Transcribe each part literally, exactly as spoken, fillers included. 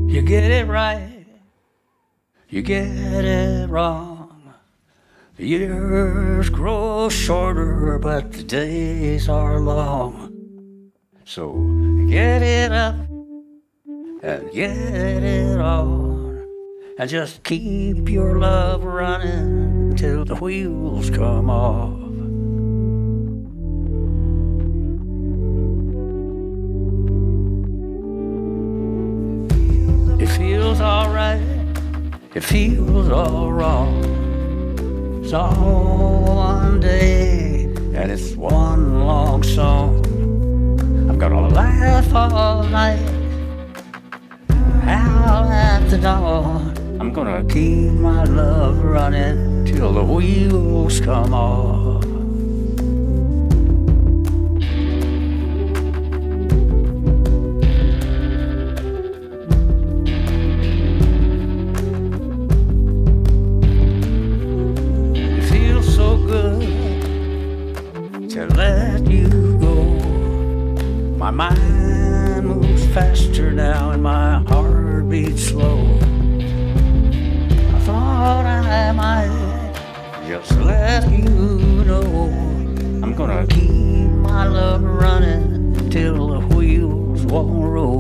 You get it right, you get it wrong. The years grow shorter, but the days are long. So get it up and get it on, and just keep your love running till the wheels come off. It feels alright, it feels all wrong. It's all one day, and it's one long song. I'm gonna laugh all night, howl at the dawn. I'm gonna keep my love running till the wheels come off. To let you go, my mind moves faster now and my heart beats slow. I thought I might just let you know I'm gonna keep my love running till the wheels won't roll.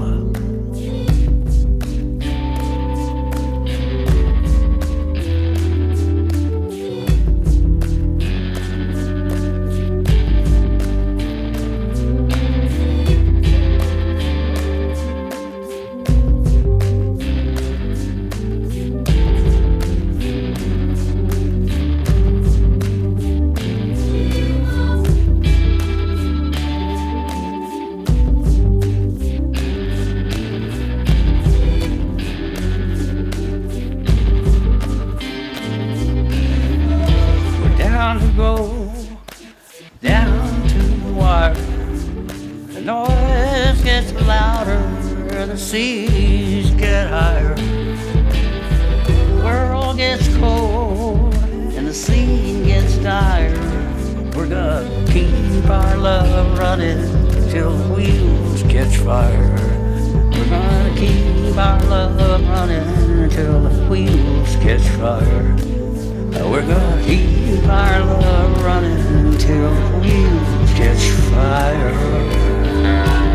Down to go, down to the wire. The noise gets louder, the seas get higher. The world gets cold and the scene gets dire. We're gonna keep our love running till the wheels catch fire. We're gonna keep our love running till the wheels catch fire. We're gonna keep our love running till the wheels catch fire.